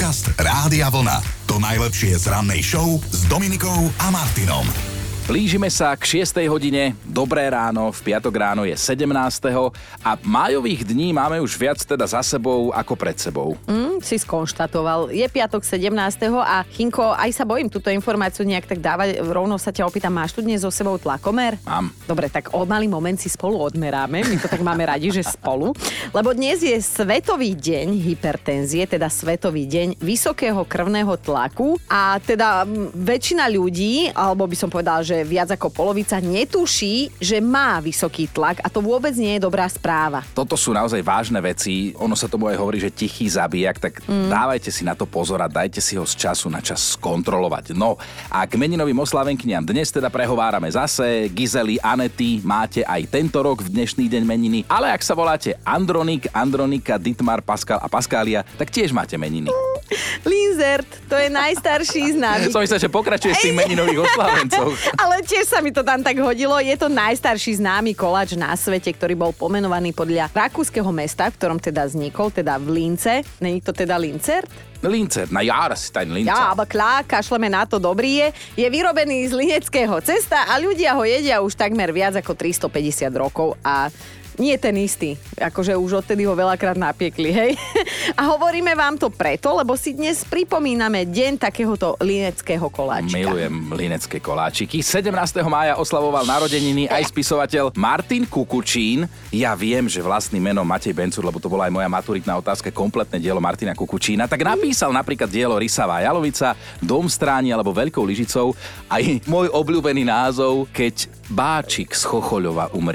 Podcast Rádia Vlna. To najlepšie z rannej show s Dominikou a Martinom. Blížime sa k 6. hodine, dobré ráno, v piatok ráno je 17. a májových dní máme už viac teda za sebou ako pred sebou. Si skonštatoval. Je piatok 17. a Chinko, aj sa bojím túto informáciu nejak tak dávať. Rovno sa ťa opýtam, máš tu dnes so sebou tlakomer? Mám. Dobre, tak o malý moment si spolu odmeráme. My to tak máme radi, že spolu. Lebo dnes je Svetový deň hypertenzie, teda Svetový deň vysokého krvného tlaku a teda väčšina ľudí, alebo by som povedala, že viac ako polovica netuší, že má vysoký tlak a to vôbec nie je dobrá správa. Toto sú naozaj vážne veci. Ono sa tomu aj hovorí, že tichý zabijak, tak dávajte si na to pozor a dajte si ho z času na čas skontrolovať. No a k meninovým oslávenkyniam dnes teda prehovárame zase. Gizely, Anety, máte aj tento rok v dnešný deň meniny. Ale ak sa voláte Andronik, Andronika, Dietmar, Pascal a Pascalia, tak tiež máte meniny. Linzert, to je najstarší známy. Som myslel, že pokračuješ tým meninových oslávencoch. Ale tiež sa mi to tam tak hodilo. Je to najstarší známy koláč na svete, ktorý bol pomenovaný podľa rakúskeho mesta, v ktorom teda vznikol, teda v Lince. Není to teda Lincert? Linzer, na Jahrestein Linzer. Ja, aber klar, kašleme na to, dobrý je. Je vyrobený z lineckého cesta a ľudia ho jedia už takmer viac ako 350 rokov a nie je ten istý, akože už odtedy ho veľakrát napiekli, hej. A hovoríme vám to preto, lebo si dnes pripomíname deň takéhoto lineckého koláčika. Milujem linecké koláčiky. 17. mája oslavoval narodeniny aj spisovateľ Martin Kukučín. Ja viem, že vlastným menom Matej Bencur, lebo to bola aj moja maturitná otázka, kompletné dielo Martina Kukučína, tak napísal napríklad dielo Rysavá Jalovica, Dom stráni alebo Veľkou Lyžicou. Aj môj obľúbený názov, Keď Báčik z Chochoľova umrie.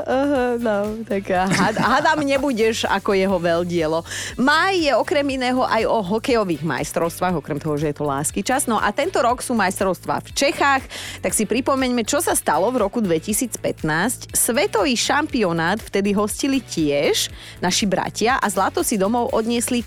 No, tak hádam nebudeš ako jeho veľdielo. Máj je okrem iného aj o hokejových majstrovstvách, okrem toho, že je to lásky čas. No a tento rok sú majstrovstvá v Čechách, tak si pripomeňme, čo sa stalo v roku 2015. Svetový šampionát vtedy hostili tiež naši bratia a zlato si domov odniesli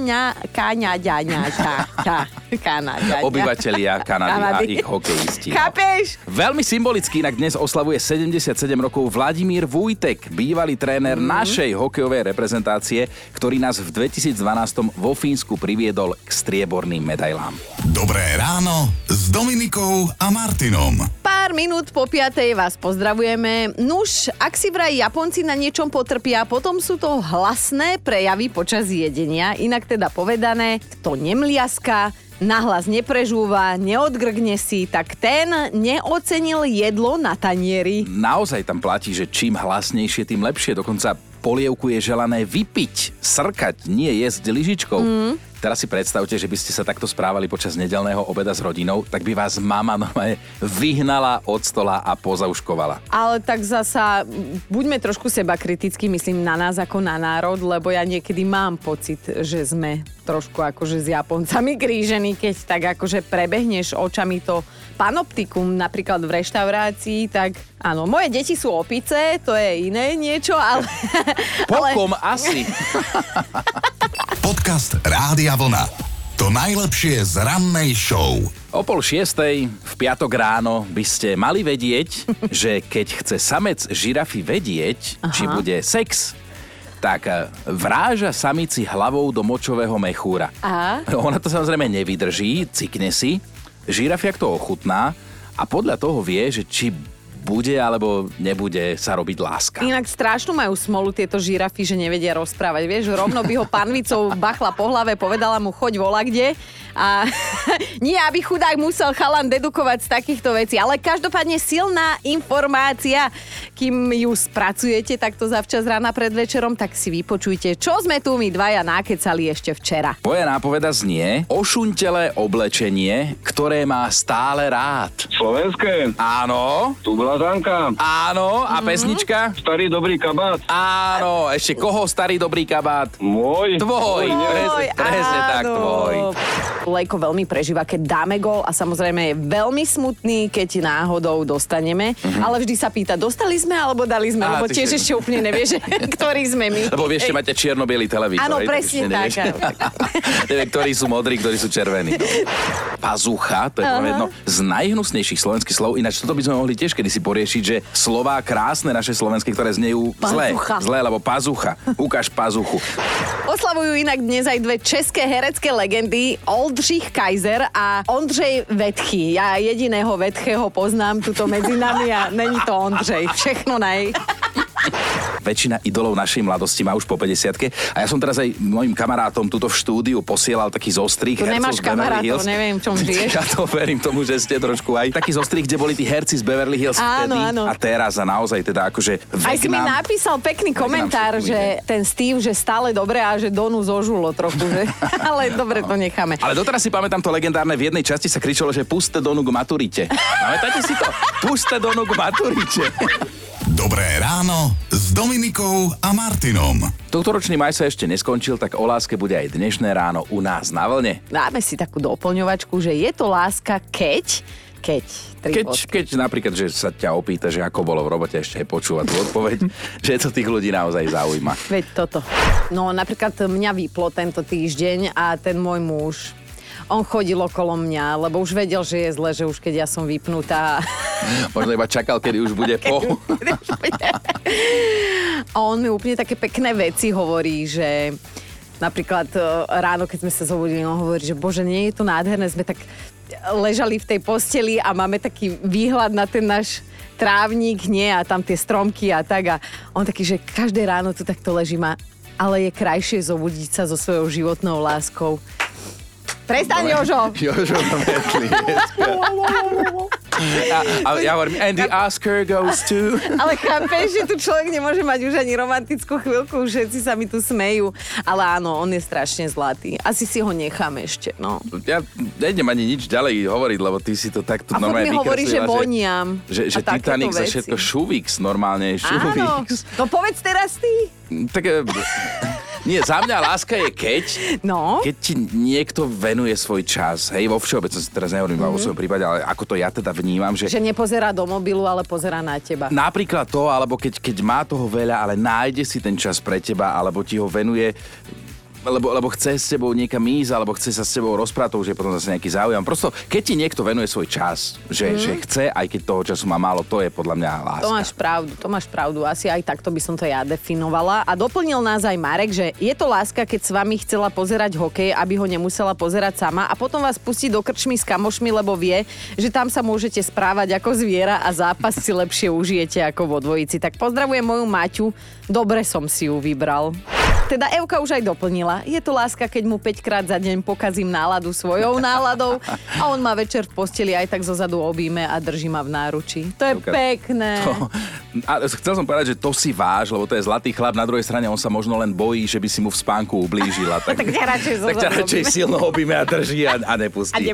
obyvatelia Kanady a ich hokejisti. Chápeš? Veľmi symbolicky inak dnes oslavuje 77 rokov Vladimír Vujtek, bývalý tréner našej hokejovej reprezentácie, ktorý nás v 2012 vo Fínsku priviedol k strieborným medailám. Dobré ráno s Dominikou a Martinom. Pár minút po 5:00 vás pozdravujeme. Nuž, ak si vraj Japonci na niečom potrpia, potom sú to hlasné prejavy počas jedenia. Inak teda povedané, kto nemliaska, nahlas neprežúva, neodgrgne si, tak ten neocenil jedlo na tanieri. Naozaj tam platí, že čím hlasnejšie, tým lepšie. Dokonca polievku je želané vypiť, srkať, nie jesť lyžičkou. Teraz si predstavte, že by ste sa takto správali počas nedeľného obeda s rodinou, tak by vás mama normálne vyhnala od stola a pozauškovala. Ale tak zasa buďme trošku sebakritickí, myslím na nás ako na národ, lebo ja niekedy mám pocit, že sme trošku akože s Japoncami krížení, keď tak akože prebehneš očami to panoptikum napríklad v reštaurácii, tak áno, moje deti sú opice, to je iné niečo, ale... Pokom asi. Podcast Rádia Vlna. To najlepšie z rannej show. O 5:30 v piatok ráno by ste mali vedieť, že keď chce samec žirafy vedieť, či bude sex, tak vráža samici hlavou do močového mechúra. Aha. Ona to samozrejme nevydrží, cikne si, žirafiak to ochutná a podľa toho vie, že či bude alebo nebude sa robiť láska. Inak strašnú majú smolu tieto žirafy, že nevedia rozprávať. Vieš, rovno by ho panvicou bachla po hlave, povedala mu choď volakde a nie, aby chudák musel chalan dedukovať z takýchto vecí. Ale každopádne silná informácia, kým ju spracujete takto zavčas rána pred večerom, tak si vypočujte, čo sme tu my dvaja nákecali ešte včera. Moja nápoveda znie ošuntelé oblečenie, ktoré má stále rád. Slovenské? Áno. Tublazánka? Áno. A pesnička? Starý dobrý kabát? Áno. Ešte koho starý dobrý kabát? Môj? Tvoj. Presne tak, tvoj. Lejko veľmi prežíva, keď dáme gól a samozrejme je veľmi smutný, keď náhodou dostaneme, ale vždy sa pýta, dostali sme alebo dali sme, lebo tiež ešte úplne nevie, že ktorí sme my. Lebo vieš, že máte čierno-bielý televízor. Áno, presne tak. Neviem, ktorí sú modrí, ktorí sú červení. Pazucha, to je jedno z najhnusnejších slovenských slov. Ináč toto by sme mohli tiež kedysi poriešiť, že slová krásne naše slovenské, ktoré znejú zle, lebo pazucha. Ukáž pazuchu. Oslavujú inak dnes aj dve české herecké legendy, Oldřich Kaiser a Ondřej Vetchy. Ja jediného Vetcheho poznám tuto medzi nami a není to Ondřej. Všechno Väčšina idolov našej mladosti má už po 50-ke a ja som teraz aj mojim kamarátom tuto v štúdiu posielal taký zostrih. Tu nemáš kamarátov, neviem, čom žiješ. Ja to verím tomu, že ste trošku aj taký zostrih, kde boli tí herci z Beverly Hills vtedy a teraz a naozaj teda akože aj si mi napísal pekný komentár, že ten Steve, že stále dobre a že Donu zožulo trochu, že? Ale dobre, to necháme. Ale doteraz si pamätám to legendárne, v jednej časti sa kričalo, že puste Donu k maturite. Pamätáte si to? Puste Donu k maturite. Dobré ráno s Dominikou a Martinom. Tohtoročný maj sa ešte neskončil, tak o láske bude aj dnešné ráno u nás na vlne. Dáme si takú doplňovačku, že je to láska keď napríklad, že sa ťa opýta, že ako bolo v robote, ešte aj počúvať tú odpoveď, že to tých ľudí naozaj zaujíma. Veď toto. No napríklad mňa vyplo tento týždeň a ten môj muž, on chodil okolo mňa, lebo už vedel, že je zle, že už keď ja som vypnutá. Možno iba čakal, kedy už bude po. A on mi úplne také pekné veci hovorí, že napríklad ráno, keď sme sa zobudili, on hovorí, že bože, nie je to nádherné, sme tak ležali v tej posteli a máme taký výhľad na ten náš trávnik, nie, a tam tie stromky a tak. A on taký, že každé ráno tu takto ležím, ale je krajšie zobudiť sa so svojou životnou láskou. Prestaň, Jožo! Jožo to metli. A ja hovorím, and the Oscar goes to... Ale chápeš, že tu človek nemôže mať už ani romantickú chvíľku, všetci sa mi tu smejú. Ale áno, on je strašne zlatý. Asi si ho necháme ešte, no. Ja nejdem ani nič ďalej hovoriť, lebo ty si to takto normálne vykreslila. A hovorí, že voniam. Že Titanic za všetko Šuvix normálne. Šuvix. Áno, no povedz teraz ty. Tak... Nie, za mňa láska je keď ti niekto venuje svoj čas. Hej, vo všeobecnosti teraz nehovorím vo svojom prípade, ale ako to ja teda vnímam, že... Že nepozerá do mobilu, ale pozerá na teba. Napríklad to, alebo keď má toho veľa, ale nájde si ten čas pre teba, alebo ti ho venuje... Lebo chce s tebou niekam ísť, alebo chce sa s tebou rozprávať, to už je potom zase nejaký záujem. Prosto, keď ti niekto venuje svoj čas, že chce, aj keď toho času má málo, to je podľa mňa láska. To máš pravdu. Asi aj takto by som to ja definovala. A doplnil nás aj Marek, že je to láska, keď s vami chcela pozerať hokej, aby ho nemusela pozerať sama a potom vás pustí do krčmy s kamošmi, lebo vie, že tam sa môžete správať ako zviera a zápas si lepšie užijete ako vo dvojici. Tak pozdravujem moju Maťu, dobre som si ju vybral. Teda Evka už aj doplnila. Je to láska, keď mu 5-krát za deň pokazím náladu svojou náladou a on ma večer v posteli aj tak zozadu objíme a drží ma v náručí. To je pekné. Chcel som povedať, že to si váš, lebo to je zlatý chlap. Na druhej strane on sa možno len bojí, že by si mu v spánku ublížila. Tak ťa radšej silno objíme a drží a nepustí.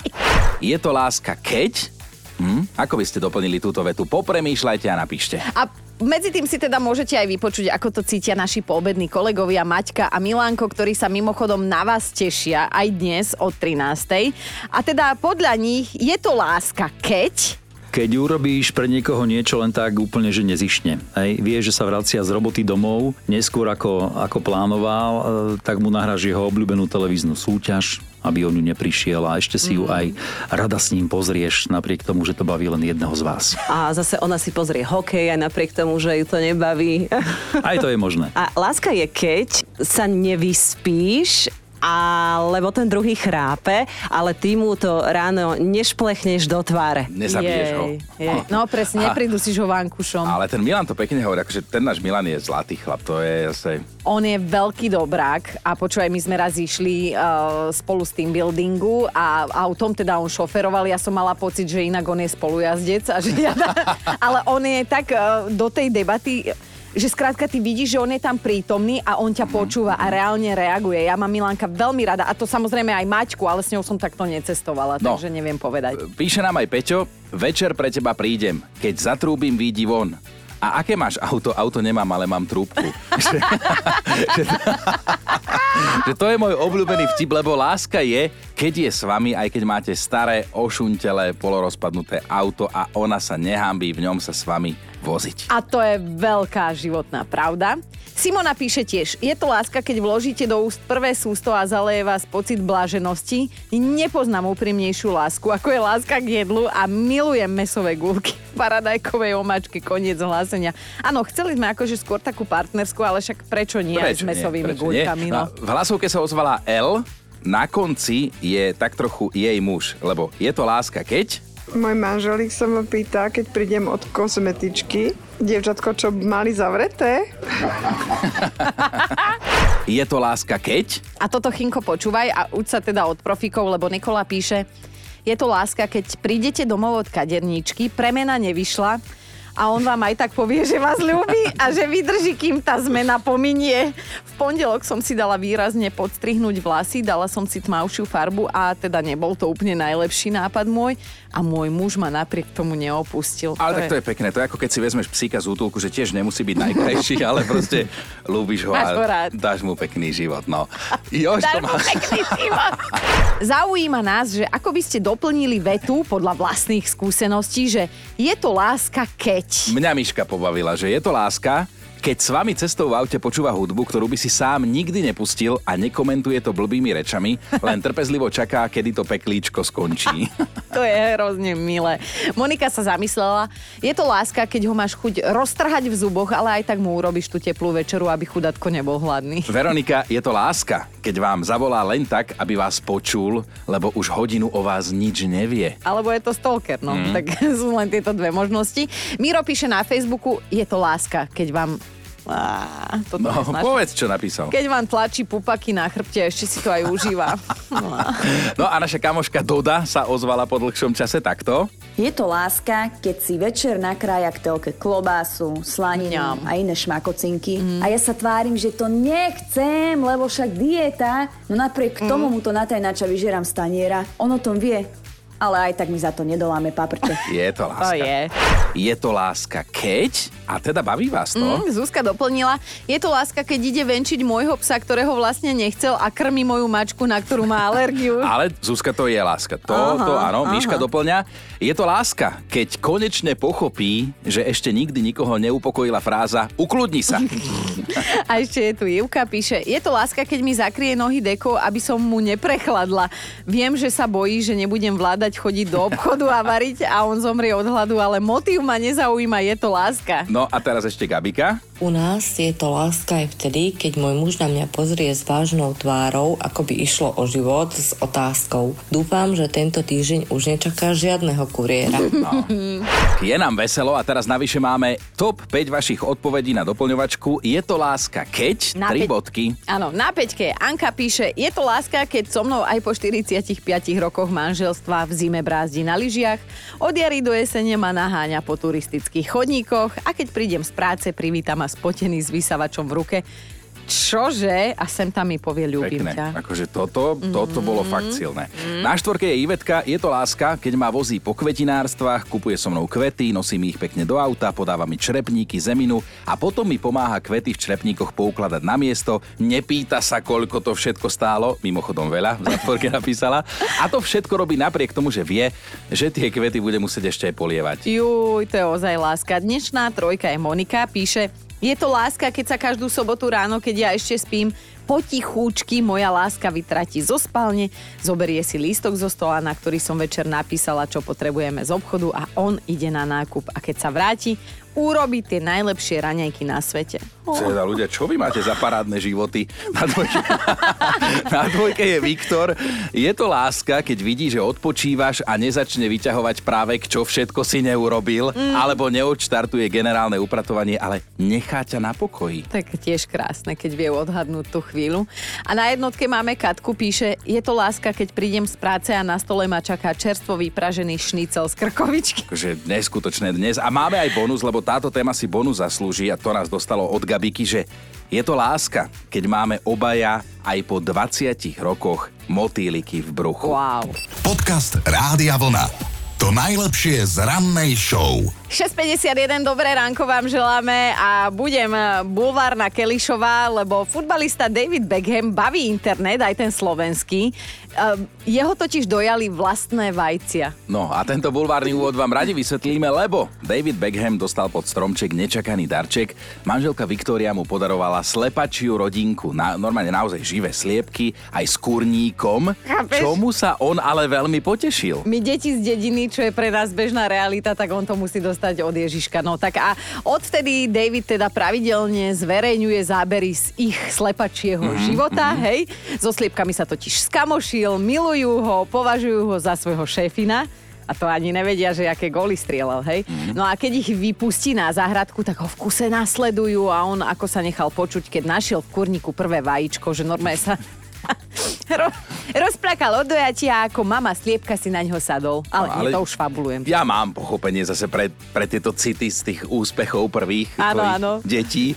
Je to láska, keď... Ako by ste doplnili túto vetu? Popremýšľajte a napíšte. A medzi tým si teda môžete aj vypočuť, ako to cítia naši poobední kolegovia Maťka a Milánko, ktorí sa mimochodom na vás tešia aj dnes od 13:00. A teda podľa nich je to láska, keď urobíš pre niekoho niečo len tak úplne, že nezišne. Vie, že sa vracia z roboty domov, neskôr ako plánoval, tak mu nahráš jeho obľúbenú televíznu súťaž, aby on ju neprišiel a ešte si ju aj rada s ním pozrieš, napriek tomu, že to baví len jedného z vás. A zase ona si pozrie hokej aj napriek tomu, že ju to nebaví. Aj to je možné. A láska je, keď sa nevyspíš, alebo ten druhý chrápe, ale ty mu to ráno nešplechneš do tváre. Nezabiješ ho. No presne, nepridusíš ho vankušom. Ale ten Milan to pekne hovorí, akože ten náš Milan je zlatý chlap, to je zase... On je veľký dobrák a počúvaj, my sme raz išli spolu s team buildingu a autom teda on šoferoval, ja som mala pocit, že inak on je spolujazdec a že ale on je tak do tej debaty, že skrátka ty vidíš, že on je tam prítomný a on ťa počúva a reálne reaguje. Ja mám Milánka veľmi rada a to samozrejme aj Maťku, ale s ňou som takto necestovala, takže neviem povedať. Píše nám aj Peťo, večer pre teba prídem, keď zatrúbim, výjdi von. A aké máš auto? Auto nemám, ale mám trúbku. že to je môj obľúbený vtip, lebo láska je, keď je s vami, aj keď máte staré, ošuntelé, polorozpadnuté auto a ona sa nehambí v ňom sa s vami voziť. A to je veľká životná pravda. Simona píše tiež, je to láska, keď vložíte do úst prvé sústo a zaleje vás pocit bláženosti. Nepoznám úprimnejšiu lásku, ako je láska k jedlu a milujem mäsové gúrky, paradajkovej omáčky, koniec hlásenia. Áno, chceli sme akože skôr takú partnerskú, ale však prečo nie aj s mäsovými gúrkami? No. V hlasovke sa ozvala L, na konci je tak trochu jej muž, lebo je to láska, keď... Môj manželík sa ma pýta, keď prídem od kozmetičky, dievčatko, čo mali zavreté? Je to láska, keď... A toto, Chinko, počúvaj a uč sa teda od profikov, lebo Nikola píše, je to láska, keď prídete domov od kaderníčky, premena nevyšla a on vám aj tak povie, že vás ľúbi a že vydrží, kým tá zmena pominie. V pondelok som si dala výrazne podstrihnúť vlasy, dala som si tmavšiu farbu a teda nebol to úplne najlepší nápad môj a môj muž ma napriek tomu neopustil. Ale tak to je pekné, to je ako keď si vezmeš psíka z útulku, že tiež nemusí byť najkrajší, ale proste ľúbiš ho a dáš mu pekný život. No. Dáš mu pekný život. Zaujíma nás, že ako by ste doplnili vetu podľa vlastných skúseností, že je to láska, keď... Mňa Miška pobavila, že je to láska, keď s vami cestou v aute počúva hudbu, ktorú by si sám nikdy nepustil a nekomentuje to blbými rečami, len trpezlivo čaká, kedy to peklíčko skončí. To je hrozne milé. Monika sa zamyslela, je to láska, keď ho máš chuť roztrhať v zuboch, ale aj tak mu urobíš tú teplú večeru, aby chudatko nebol hladný. Veronika, je to láska, keď vám zavolá len tak, aby vás počul, lebo už hodinu o vás nič nevie. Alebo je to stalker, no. Tak sú len tieto dve možnosti. Miro píše na Facebooku, je to láska, keď vám... Povedz, čo napísal. Keď vám tlačí pupaky na chrbte, ešte si to aj užíva. No a naša kamoška Doda sa ozvala po dlhšom čase takto. Je to láska, keď si večer nakrája k telke klobásu, slaninu a iné šmakocinky. A ja sa tvárim, že to nechcem, lebo však dieta. No napriek tomu mu to natajnáča vyžerám z taniera. On o tom vie. Ale aj tak mi za to nedoláme paprče. Je to láska. Je to láska, keď... A teda baví vás to? Zuzka doplnila. Je to láska, keď ide venčiť môjho psa, ktorého vlastne nechcel a krmi moju mačku, na ktorú má alergiu. Ale Zuzka, to je láska. To áno. Miška doplňa. Je to láska, keď konečne pochopí, že ešte nikdy nikoho neupokojila fráza ukľudni sa. A ešte je tu Ivka, píše, je to láska, keď mi zakrie nohy dekou, aby som mu neprechladla. Viem, že sa bojí, že nebudem vládať chodiť do obchodu a variť a on zomrie od hladu, ale motív ma nezaujíma, je to láska. No a teraz ešte Gabika. U nás je to láska aj vtedy, keď môj muž na mňa pozrie s vážnou tvárou, ako by išlo o život s otázkou. Dúfam, že tento týždeň už nečaká žiadneho kuriéra. No. Je nám veselo a teraz navyše máme top 5 vašich odpovedí na doplňovačku. Je to láska, keď... 3 bodky. Áno, na 5-ke Anka píše, je to láska, keď so mnou aj po 45 rokoch manželstva v zime brázdi na lyžiach, od jary do jesene ma naháňa po turistických chodníkoch a keď prídem z práce, privítam ma spotený s vysavačom v ruke. Čože? A sem tam mi povie ľúbim ťa. Akože toto bolo fakt silné. Na 4 je Ivetka, je to láska, keď ma vozí po kvetinárstvách, kupuje so mnou kvety, nosí mi ich pekne do auta, podáva mi črepníky, zeminu a potom mi pomáha kvety v črepníkoch poukladať na miesto, nepýta sa, koľko to všetko stálo, mimochodom veľa, v zátvorke napísala, a to všetko robí napriek tomu, že vie, že tie kvety bude musieť ešte aj polievať. Juj, to je ozaj láska. Dnešná 3 je Monika, píše, je to láska, keď sa každú sobotu ráno, keď ja ešte spím, potichúčky moja láska vytratí zo spálne, zoberie si lístok zo stola, na ktorý som večer napísala, čo potrebujeme z obchodu a on ide na nákup. A keď sa vráti, urobí tie najlepšie raňajky na svete. Teda ľudia, čo vy máte za parádne životy? Na 2 je Viktor. Je to láska, keď vidí, že odpočívaš a nezačne vyťahovať práve, čo všetko si neurobil, alebo neodštartuje generálne upratovanie, ale nechá ťa na pokoji. Tak tiež krásne, keď vie odhadnúť tú chvíľu. A na 1 máme Katku, píše, je to láska, keď prídem z práce a na stole ma čaká čerstvo vypražený šnicel z krkovičky. Takže neskutočné dnes. A máme aj bonus, lebo táto téma si bonus zaslúži a to nás dostalo od Gabiky, že je to láska, keď máme obaja aj po 20 rokoch motýliky v bruchu. Wow. Podcast Rádia Vlna. To najlepšie z rannej show. 6.51, dobré ránko vám želáme a budem bulvárna Kelišová, lebo futbalista David Beckham baví internet, aj ten slovenský. Jeho totiž dojali vlastné vajcia. No a tento bulvárny úvod vám radi vysvetlíme, lebo David Beckham dostal pod stromček nečakaný darček. Manželka Viktória mu podarovala slepačiu rodinku, normálne naozaj živé sliepky, aj s kurníkom, čomu sa on ale veľmi potešil. My deti z dediny, čo je pre nás bežná realita, tak on to musí dostať od Ježiška. No tak a odvtedy David teda pravidelne zverejňuje zábery z ich slepačieho života, hej. So sliepkami sa totiž skamošil, milujú ho, považujú ho za svojho šéfina. A to ani nevedia, že aké góly strieľal, hej. No a keď ich vypustí na záhradku, tak ho v kuse nasledujú a on ako sa nechal počuť, keď našiel v kurníku prvé vajíčko, že normálne sa rozplakal od dojatia, ako mama sliepka si na ňo sadol. Ale to už fabulujem. Ja mám pochopenie zase pre tieto city z tých úspechov prvých detí.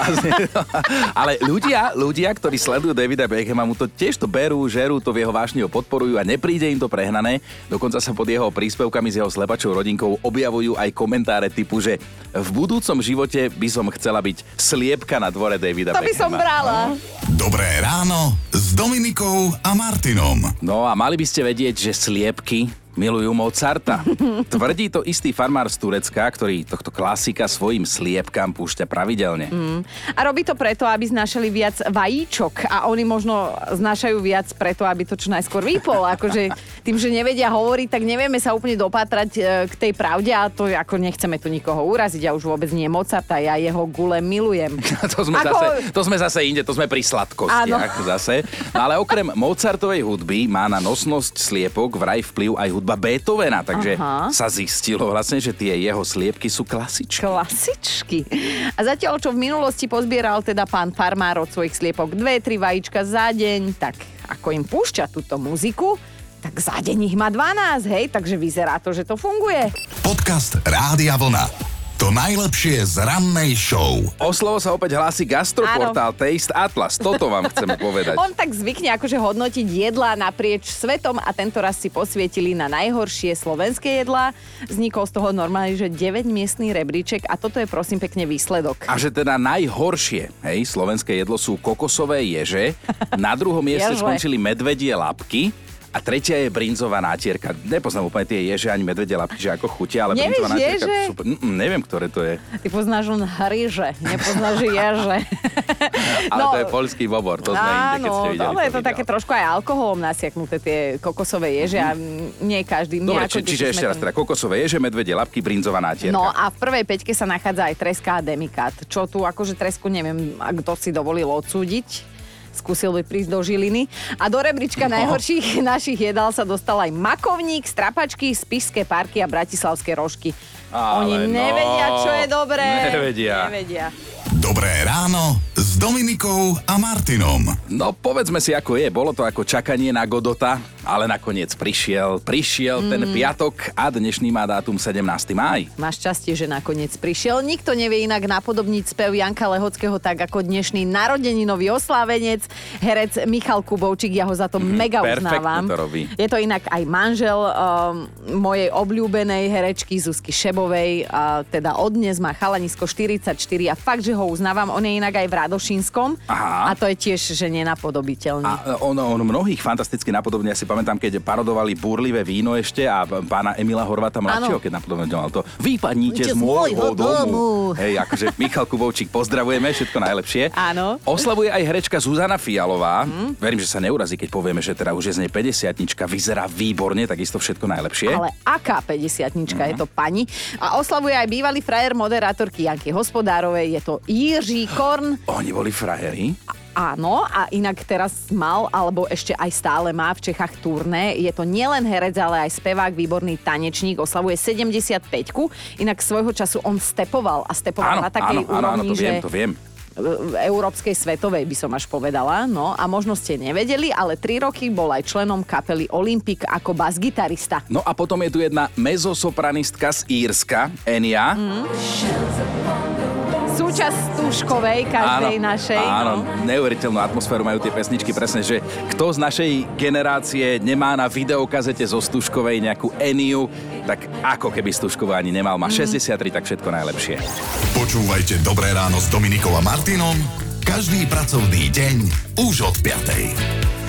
Ale ľudia, ktorí sledujú Davida Beckhama, mu to tiež to berú, žerú, to v jeho vášni ho podporujú a nepríde im to prehnané. Dokonca sa pod jeho príspevkami s jeho slepačou rodinkou objavujú aj komentáre typu, že v budúcom živote by som chcela byť sliepka na dvore Davida Beckhama. To by som brala. Dobré ráno s Dominikou a Martinom. No a mali by ste vedieť, že sliepky milujú Mozarta. Tvrdí to istý farmár z Turecka, ktorý tohto klasika svojim sliepkam púšťa pravidelne. A robí to preto, aby znášali viac vajíčok a oni možno znášajú viac preto, aby to čo najskôr vypol. Akože tým, že nevedia hovoriť, tak nevieme sa úplne dopatrať k tej pravde a to ako nechceme tu nikoho uraziť. Ja už vôbec nie Mozarta, ja jeho gule milujem. To sme zase inde, to sme pri sladkostiach zase. No ale okrem Mozartovej hudby má na nosnosť sliepok vraj vplyv aj hudba Beethovena, takže sa zistilo vlastne, že tie jeho sliepky sú klasičky. Klasičky. A zatiaľ, čo v minulosti pozbieral teda pán farmár od svojich sliepok 2-3 vajíčka za deň, tak ako im púšťa túto muziku, tak za deň ich má 12, hej, takže vyzerá to, že to funguje. Podcast Rádia Vlna. To najlepšie z rannej show. O slovo sa opäť hlási gastroportál Taste Atlas. Toto vám chceme povedať. On tak zvykne akože hodnotiť jedlá naprieč svetom a tento raz si posvietili na najhoršie slovenské jedlá. Vznikol z toho normálne, že 9-miestny rebríček a toto je prosím pekne výsledok. A že teda najhoršie, slovenské jedlo sú kokosové ježe, na druhom mieste skončili medvedie labky, a tretia je brinzová nátierka. Nepoznám úplne tie ježe ani medvedie labky, že ako chutia, ale nevíš brinzová nátierka ježe? Super. Neviem, ktoré to je. Ty poznáš len ryže, nepoznáš ježe. Ale to je poľský bobor, to sme inde, keď ste videli. Áno, je to také trošku aj alkoholom nasiaknuté tie kokosové ježe a nie každý. Dobre, čiže ešte raz teda kokosové ježe, medvedie labky, brinzová nátierka. No a v prvej peťke sa nachádza aj treska a demikát. Čo tu akože tresku neviem, kto si dovolil odsúdiť. Skúsil by prísť do Žiliny. A do rebríčka najhorších našich jedál sa dostal aj makovník, strapačky, spišské párky a bratislavské rožky. Oni nevedia, čo je dobré. Nevedia. Dobré ráno s Dominikou a Martinom. No povedzme si, ako je. Bolo to ako čakanie na Godota, ale nakoniec prišiel ten piatok a dnešný má dátum 17. máj. Máš šťastie, že nakoniec prišiel. Nikto nevie inak napodobniť spev Janka Lehockého tak ako dnešný narodeninový oslávenec, herec Michal Kubovčík. Ja ho za to mega uznávam. To robí. Je to inak aj manžel mojej obľúbenej herečky Zuzky Šebovej. Teda odnes má chalanisko 44 a fakt, že ho uznávam. On je inak aj v Radošínskom. A to je tiež, že nenapodobiteľný. A on mnohých fantasticky napodobne. Ja si pamätám, keď parodovali Búrlivé víno ešte a pána Emila Horváta mladšieho, keď napodobňoval to Vypadnite z môjho domu. Hej, akože Michal Kubovčík, pozdravujeme, všetko najlepšie. Áno. Oslavuje aj herečka Zuzana Fialová. Verím, že sa neurazí, keď povieme, že teda už je z nej 50-nička, vyzerá výborne, takisto všetko najlepšie. Ale aká 50-nička je to pani? A oslavuje aj bývalý frajer moderátorky Janky Hospodárovej, je to Jiří Korn. Oni boli frajeri? Áno, a inak teraz mal, alebo ešte aj stále má v Čechách turné. Je to nielen herec, ale aj spevák, výborný tanečník, oslavuje 75-ku. Inak svojho času on stepoval na takej úrovni, to viem. Európskej, svetovej by som až povedala. No a možno ste nevedeli, ale 3 roky bol aj členom kapely Olympic ako basgitarista. No a potom je tu jedna mezzosopranistka z Írska, Enya. súčasť Stužkovej, každej našej. Áno, neuveriteľnú atmosféru majú tie pesničky, presne, že kto z našej generácie nemá na videokazete zo Stužkovej nejakú Eniu, tak ako keby Stužková ani nemal. Má 63, tak všetko najlepšie. Počúvajte Dobré ráno s Dominikou a Martinom každý pracovný deň už od 5.